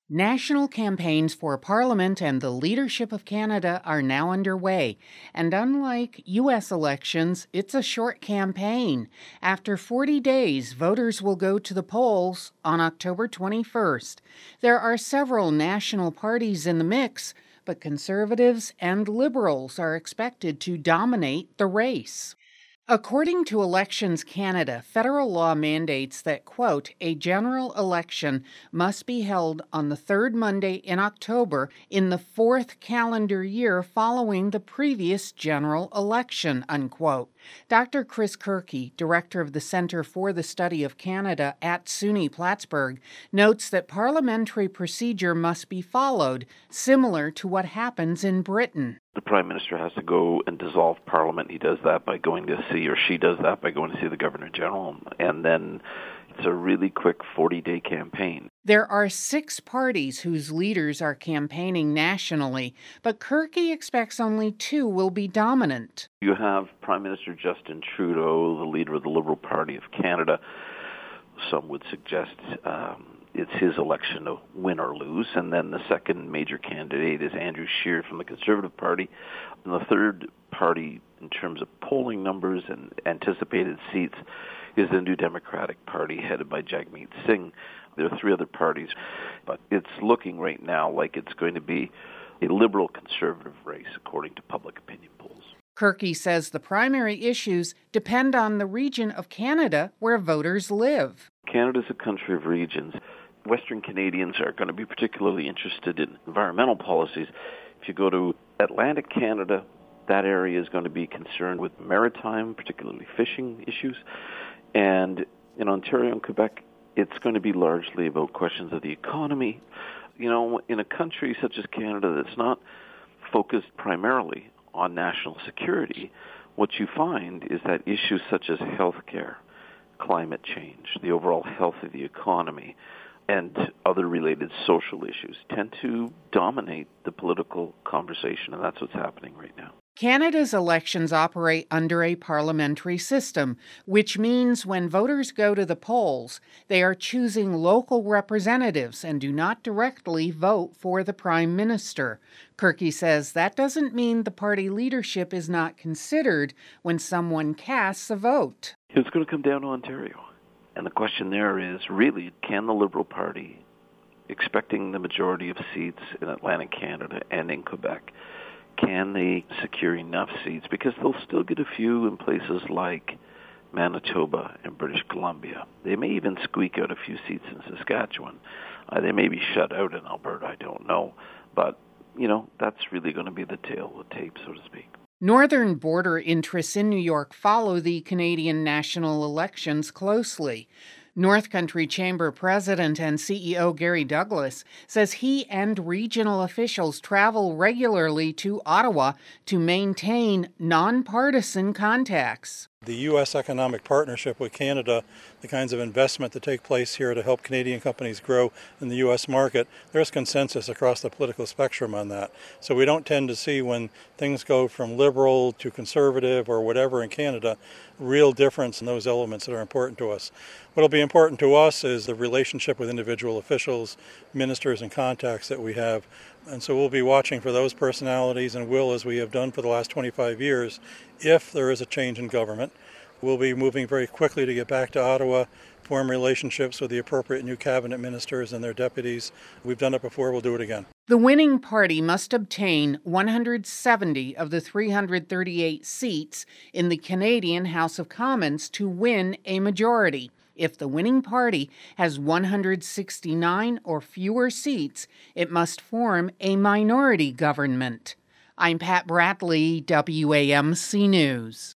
National campaigns for Parliament and the leadership of Canada are now underway, and unlike U.S. elections, it's a short campaign. After 40 days, voters will go to the polls on October 21st. There are several national parties in the mix, but Conservatives and Liberals are expected to dominate the race. According to Elections Canada, federal law mandates that, quote, a general election must be held on the third Monday in October in the fourth calendar year following the previous general election, unquote. Dr. Chris Kirky, director of the Centre for the Study of Canada at SUNY Plattsburgh, notes that parliamentary procedure must be followed, similar to what happens in Britain. The Prime Minister has to go and dissolve Parliament. He does that by going to see, or she does that by going to see the Governor General. And then it's a really quick 40-day campaign. There are 6 parties whose leaders are campaigning nationally, but Kirky expects only 2 will be dominant. You have Prime Minister Justin Trudeau, the leader of the Liberal Party of Canada. Some would suggest it's his election to win or lose. And then the second major candidate is Andrew Scheer from the Conservative Party. And the third party, in terms of polling numbers and anticipated seats, is the New Democratic Party headed by Jagmeet Singh. There are 3 other parties, but it's looking right now like it's going to be a liberal-conservative race, according to public opinion polls. Kirky says the primary issues depend on the region of Canada where voters live. Canada's a country of regions. Western Canadians are going to be particularly interested in environmental policies. If you go to Atlantic Canada, that area is going to be concerned with maritime, particularly fishing issues. And in Ontario and Quebec, it's going to be largely about questions of the economy. You know, in a country such as Canada that's not focused primarily on national security, what you find is that issues such as healthcare, climate change, the overall health of the economy, and other related social issues tend to dominate the political conversation, and that's what's happening right now. Canada's elections operate under a parliamentary system, which means when voters go to the polls, they are choosing local representatives and do not directly vote for the Prime Minister. Kirky says that doesn't mean the party leadership is not considered when someone casts a vote. It's going to come down to Ontario. And the question there is, really, can the Liberal Party, expecting the majority of seats in Atlantic Canada and in Quebec, can they secure enough seats? Because they'll still get a few in places like Manitoba and British Columbia. They may even squeak out a few seats in Saskatchewan. They may be shut out in Alberta, I don't know. But, you know, that's really going to be the tail of the tape, so to speak. Northern border interests in New York follow the Canadian national elections closely. North Country Chamber President and CEO Gary Douglas says he and regional officials travel regularly to Ottawa to maintain nonpartisan contacts. The U.S. economic partnership with Canada, the kinds of investment that take place here to help Canadian companies grow in the U.S. market, there's consensus across the political spectrum on that. So we don't tend to see, when things go from liberal to conservative or whatever in Canada, real difference in those elements that are important to us. What will be important to us is the relationship with individual officials, ministers, and contacts that we have. And so we'll be watching for those personalities, and will, as we have done for the last 25 years, if there is a change in government. We'll be moving very quickly to get back to Ottawa, form relationships with the appropriate new cabinet ministers and their deputies. We've done it before, we'll do it again. The winning party must obtain 170 of the 338 seats in the Canadian House of Commons to win a majority. If the winning party has 169 or fewer seats, it must form a minority government. I'm Pat Bradley, WAMC News.